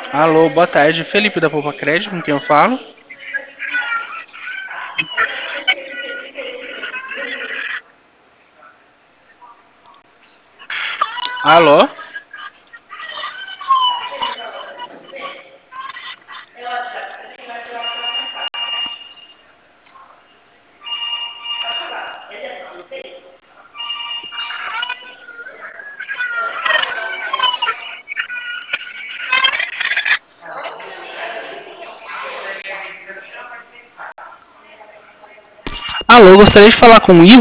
Alô, boa tarde. Felipe da Poupa Crédito, com quem eu falo? Alô? Alô, gostaria de falar com o Ivo.